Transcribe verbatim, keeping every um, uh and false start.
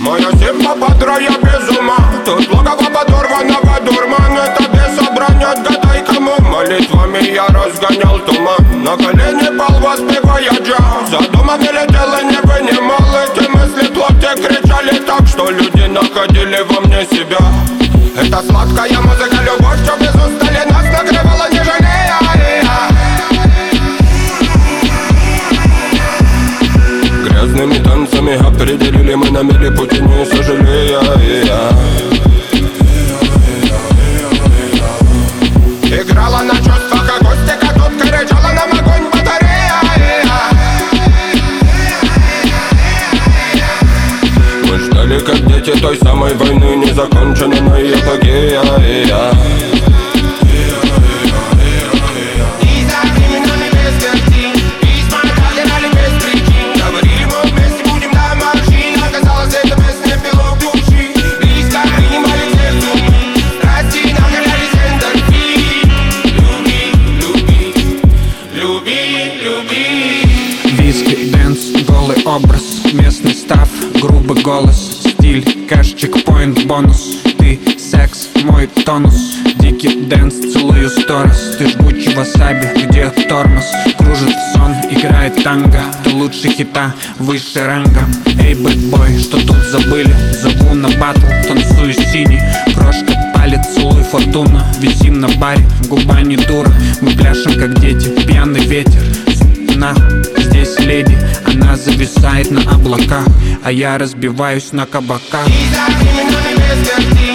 Моя симпа подра, я без ума. Тут логово подорванного дурман. Это бесобрание, отгадай кому. Молитвами я разгонял туман. На колени пал, воспевая джаз. За домом не летел и не вынимал. Эти мысли в плоти кричали так, что люди находили во мне себя. Это сладкая музыка, любовь, что без устали нас накрывала, не жалея. Грязными танцами определили мы на миле пути, не сожалея. Играла на чувствах акустика, тут кричала нам огонь батарея. Мы ждали, как дети, той самой войны, незаконченной эпогея. Виски, дэнс, голый образ, местный став, грубый голос, стиль, кэш, чекпоинт, бонус. Ты секс, мой тонус, дикий дэнс, целую сто раз. Ты жгучий васаби, где тормоз, кружит сон, играет танго. Ты лучше хита, выше ранга. Эй, бэтбой, что тут забыли? Зову на батл, танцую синий. Крошка палит, целуй фортуна. Висим на баре, губа не дура. Мы пляшем, как дети, пьяный ветер. Нахуй, здесь леди, она зависает на облаках, а я разбиваюсь на кабаках.